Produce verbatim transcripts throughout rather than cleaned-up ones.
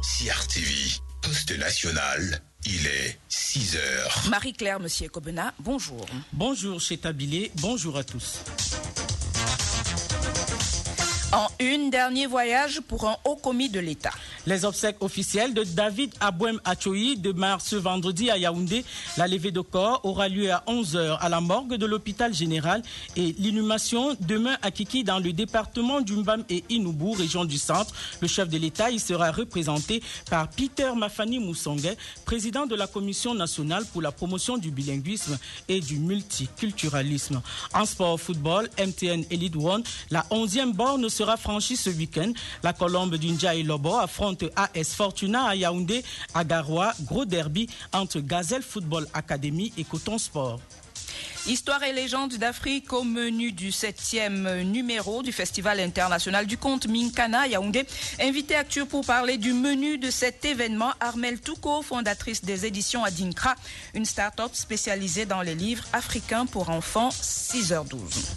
C R T V, poste national, il est six heures. Marie-Claire Monsieur Kobena, bonjour. Bonjour chez Tabilé, bonjour à tous. En une, dernier voyage pour un haut commis de l'État. Les obsèques officielles de David Abouem Achoyi démarrent ce vendredi à Yaoundé. La levée de corps aura lieu à onze heures à la morgue de l'hôpital général et l'inhumation demain à Kiki dans le département du Mbam et Inoubou, région du centre. Le chef de l'État y sera représenté par Peter Mafani Moussongue, président de la Commission nationale pour la promotion du bilinguisme et du multiculturalisme. En sport football, M T N Elite One, la onzième borne sera franchie ce week-end. La Colombe d'Inja et Lobo affronte A S Fortuna à Yaoundé, à Garoua, gros derby entre Gazelle Football Academy et Coton Sport. Histoire et légendes d'Afrique au menu du septième numéro du Festival international du conte Minkana à Yaoundé. Invité actuel pour parler du menu de cet événement, Armelle Touko, fondatrice des éditions Adinkra, une start-up spécialisée dans les livres africains pour enfants, six heures douze.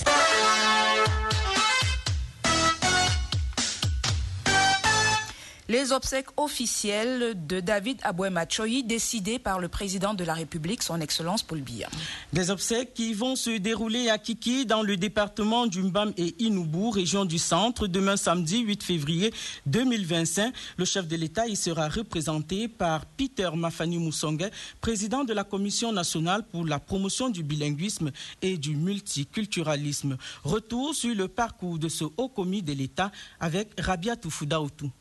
Les obsèques officielles de David Abouem Achoyi décidées par le président de la République, son Excellence Paul Biya. Des obsèques qui vont se dérouler à Kiki dans le département du Mbam et Inoubou, région du centre, demain samedi huit février deux mille vingt-cinq. Le chef de l'État y sera représenté par Peter Mafani Moussongue, président de la Commission nationale pour la promotion du bilinguisme et du multiculturalisme. Retour sur le parcours de ce haut commis de l'État avec Rabia Toufoudaoutou.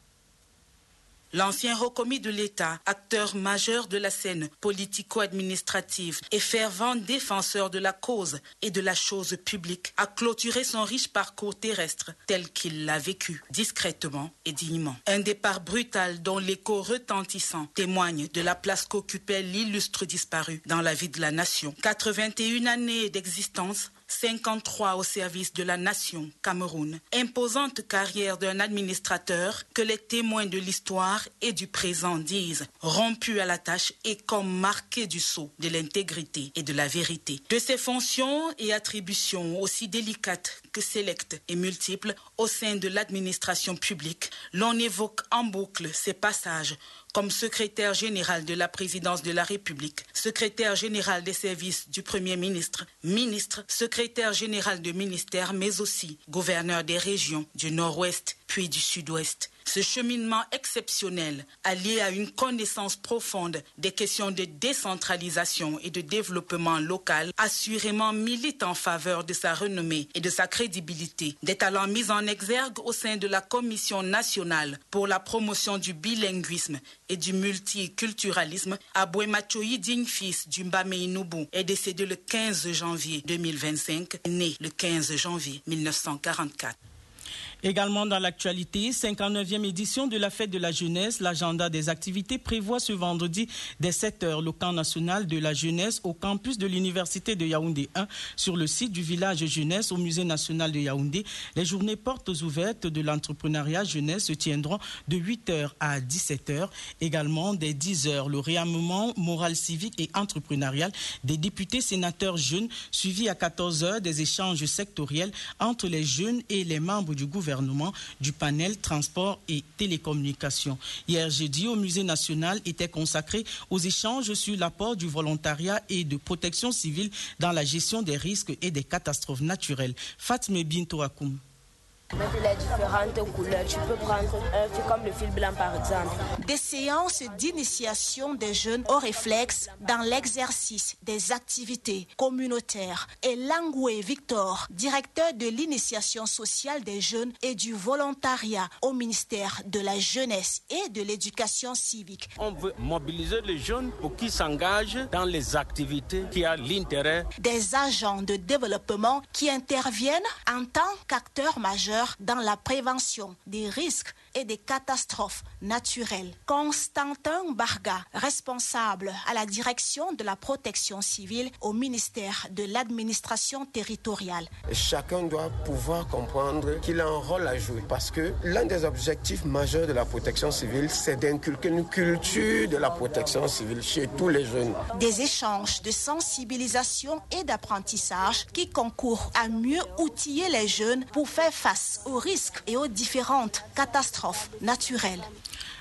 L'ancien haut commis de l'État, acteur majeur de la scène politico-administrative et fervent défenseur de la cause et de la chose publique, a clôturé son riche parcours terrestre tel qu'il l'a vécu, discrètement et dignement. Un départ brutal dont l'écho retentissant témoigne de la place qu'occupait l'illustre disparu dans la vie de la nation. quatre-vingt-et-une années d'existence, cinquante-trois au service de la nation Cameroun. Imposante carrière d'un administrateur que les témoins de l'histoire et du présent disent rompu à la tâche et comme marqué du sceau de l'intégrité et de la vérité. De ses fonctions et attributions aussi délicates que sélectes et multiples au sein de l'administration publique, l'on évoque en boucle ses passages comme secrétaire général de la présidence de la République, secrétaire général des services du Premier ministre, ministre, secrétaire général de ministère, mais aussi gouverneur des régions du Nord-Ouest puis du Sud-Ouest. Ce cheminement exceptionnel, allié à une connaissance profonde des questions de décentralisation et de développement local, assurément milite en faveur de sa renommée et de sa crédibilité. Des talents mis en exergue au sein de la Commission nationale pour la promotion du bilinguisme et du multiculturalisme, Abouem Achoyi, digne fils du Mbame Inoubou, est décédé le quinze janvier deux mille vingt-cinq, né le quinze janvier mille neuf cent quarante-quatre. Également dans l'actualité, cinquante-neuvième édition de la fête de la jeunesse, l'agenda des activités prévoit ce vendredi dès sept heures le camp national de la jeunesse au campus de l'université de Yaoundé un sur le site du village jeunesse au musée national de Yaoundé. Les journées portes ouvertes de l'entrepreneuriat jeunesse se tiendront de huit heures à dix-sept heures. Également dès dix heures, le réarmement moral civique et entrepreneurial des députés sénateurs jeunes, suivi à quatorze heures des échanges sectoriels entre les jeunes et les membres du gouvernement du panel transport et télécommunications. Hier jeudi, au musée national était consacré aux échanges sur l'apport du volontariat et de protection civile dans la gestion des risques et des catastrophes naturelles. Fatme Bintou Akoum. Mettre les différentes couleurs. Tu peux prendre un fil comme le fil blanc par exemple. Des séances d'initiation des jeunes au réflexe dans l'exercice des activités communautaires. Et Langoué Victor, directeur de l'initiation sociale des jeunes et du volontariat au ministère de la Jeunesse et de l'Éducation civique. On veut mobiliser les jeunes pour qu'ils s'engagent dans les activités qui ont l'intérêt. Des agents de développement qui interviennent en tant qu'acteurs majeurs dans la prévention des risques et des catastrophes naturelles. Constantin Barga, responsable à la direction de la protection civile au ministère de l'administration territoriale. Chacun doit pouvoir comprendre qu'il a un rôle à jouer parce que l'un des objectifs majeurs de la protection civile, c'est d'inculquer une culture de la protection civile chez tous les jeunes. Des échanges de sensibilisation et d'apprentissage qui concourent à mieux outiller les jeunes pour faire face aux risques et aux différentes catastrophes naturelles.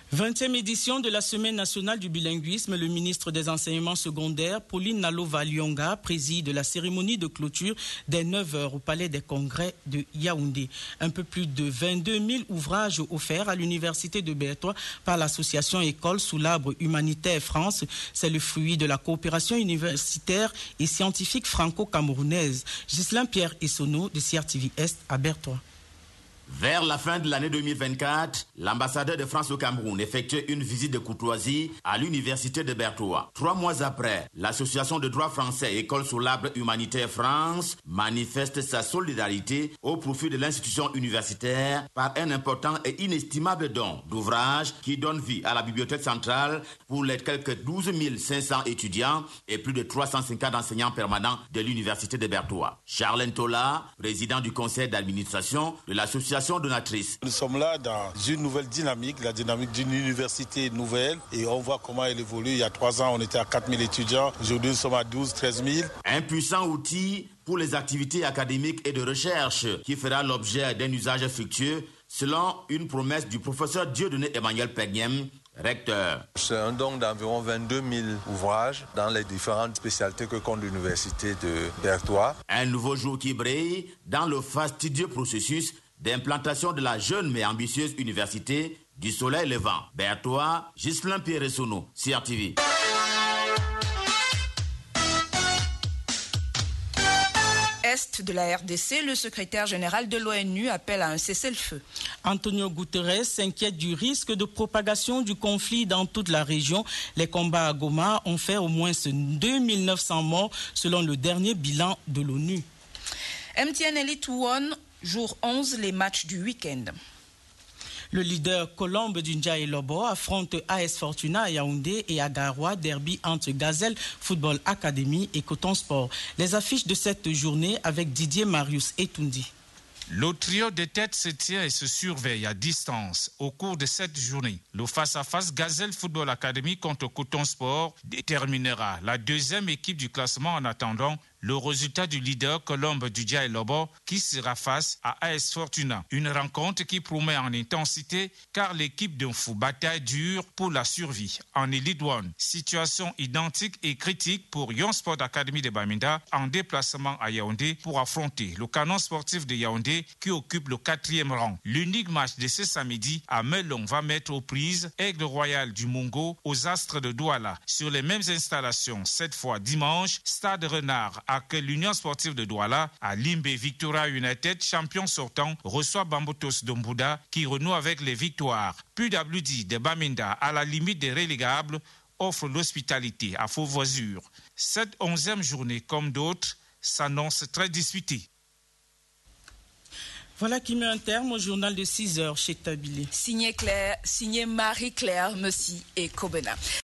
vingtième édition de la Semaine nationale du bilinguisme, le ministre des Enseignements secondaires, Pauline Nalova-Lyonga, préside la cérémonie de clôture dès neuf heures au Palais des Congrès de Yaoundé. Un peu plus de vingt-deux mille ouvrages offerts à l'Université de Bertois par l'association École sous l'arbre humanitaire France. C'est le fruit de la coopération universitaire et scientifique franco-camerounaise. Ghislain Pierre Essonneau de C R T V Est à Bertois. Vers la fin de l'année deux mille vingt-quatre, l'ambassadeur de France au Cameroun effectuait une visite de courtoisie à l'université de Bertois. Trois mois après, l'association de droit français École sous l'arbre humanitaire France manifeste sa solidarité au profit de l'institution universitaire par un important et inestimable don d'ouvrages qui donne vie à la bibliothèque centrale pour les quelques douze mille cinq cents étudiants et plus de trois cent cinquante enseignants permanents de l'université de Bertois. Charles Ntola, président du conseil d'administration de l'association donatrice. Nous sommes là dans une nouvelle dynamique, la dynamique d'une université nouvelle, et on voit comment elle évolue. Il y a trois ans, on était à quatre mille étudiants. Aujourd'hui, nous sommes à douze, treize mille. Un puissant outil pour les activités académiques et de recherche qui fera l'objet d'un usage fructueux, selon une promesse du professeur Dieudonné Emmanuel Pegnem, recteur. C'est un don d'environ vingt-deux mille ouvrages dans les différentes spécialités que compte l'université de Bertois. Un nouveau jour qui brille dans le fastidieux processus d'implantation de la jeune mais ambitieuse université du Soleil Levant. Bertois, Ghislain Pierre Essonneau, C R T V. Est de la R D C, le secrétaire général de l'ONU appelle à un cessez-le-feu. Antonio Guterres s'inquiète du risque de propagation du conflit dans toute la région. Les combats à Goma ont fait au moins deux mille neuf cents morts selon le dernier bilan de l'ONU. M T N Elite One, jour onze, les matchs du week-end. Le leader Colombe du Ndiaye Lobo affronte A S Fortuna à Yaoundé et à Garoua, derby entre Gazelle Football Academy et Coton Sport. Les affiches de cette journée avec Didier Marius Etoundi. Le trio de tête se tient et se surveille à distance au cours de cette journée. Le face-à-face Gazelle Football Academy contre Coton Sport déterminera la deuxième équipe du classement en attendant le résultat du leader Colombe du Ndiaye Lobo qui sera face à A S Fortuna. Une rencontre qui promet en intensité car l'équipe d'un fou bataille dure pour la survie. En Elite One, situation identique et critique pour Young Sport Academy de Bamenda en déplacement à Yaoundé pour affronter le canon sportif de Yaoundé qui occupe le quatrième rang. L'unique match de ce samedi à Melon va mettre aux prises Aigle Royal du Mongo aux Astres de Douala. Sur les mêmes installations, cette fois dimanche, Stade Renard accueille l'Union sportive de Douala. À Limbe, Victoria United, champion sortant, reçoit Bambotos d'Ombouda qui renoue avec les victoires. P W D de Bamenda, à la limite des relégables, offre l'hospitalité à Faux-Voisure. Cette onzième journée, comme d'autres, s'annonce très disputée. Voilà qui met un terme au journal de six heures chez Tabilé. Signé Claire, signé Marie-Claire Messi et Kobena.